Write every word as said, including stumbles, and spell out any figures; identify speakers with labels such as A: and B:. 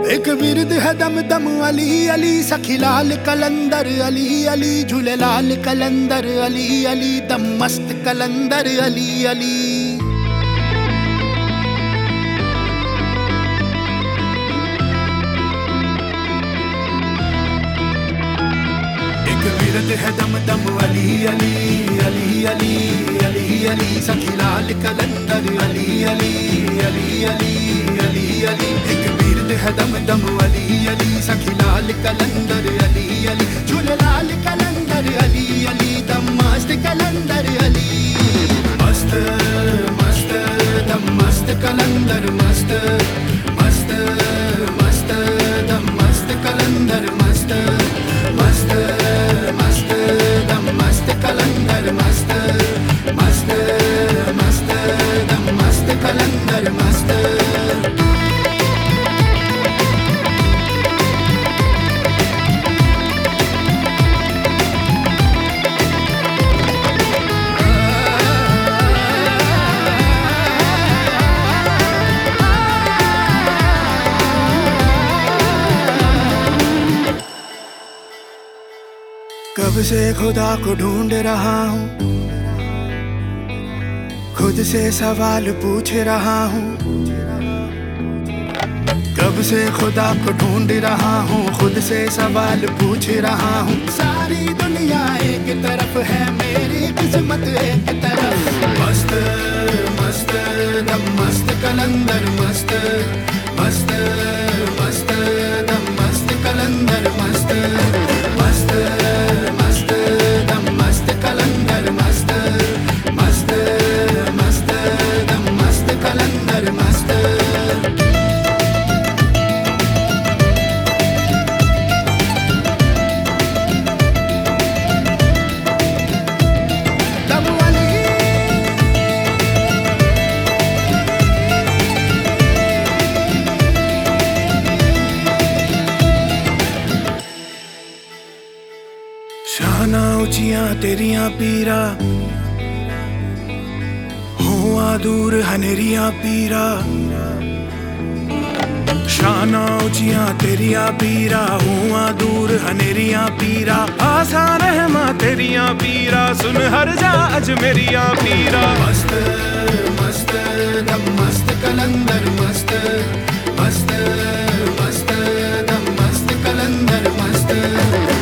A: एक बिरद है दम दम अली अली, सखी लाल कलंदर अली अली, झूले लाल कलंदर अली अली, दम मस्त कलंदर अली अली। एक बिरद है दम दम अली अली अली अली अली अली, सखी लाल कलंदर अली अली अली अली अली अली। एक बिरद है दम दम अली अली, सखी लाल कलंदर अली अली, झूले लाल कलंदर अली अली, दम मस्त कलंदर अली। मस्त मस्त दम मस्त कलंदर मस्त मस्त मस्त दम मस्त कलंदर मस्त मस्त मस्त दम मस्त कलंदर मस्त मस्त मस्त दम मस्त कलंदर मस्त। कब से खुदा को ढूंढ रहा हूँ, खुद से सवाल पूछ रहा हूँ। कब से खुदा को ढूंढ रहा हूँ, खुद से सवाल पूछ रहा हूँ। सारी दुनिया एक तरफ है, मेरी किस्मत एक तरफ। मस्त मस्त दम मस्त कलंदर मस्त मस्त मस्त दम मस्त कलंदर मस्त मस्त मस्त दम मस्त कलंदर मस्त मस्त मस्त दम मस्त कलंदर मस्त। शाना ऊंचियां तेरियां पीरा, हुआ दूर हनेरियां पीरा। शाना ऊंचियां तेरियां पीरा, हुआ दूर हनेरियां पीरा। आसान रहमा तेरियां पीरा, सुन हर जा अज मेरियां पीरा। मस्त मस्त दम मस्त कलंदर मस्त मस्त मस्त दम मस्त कलंदर मस्त।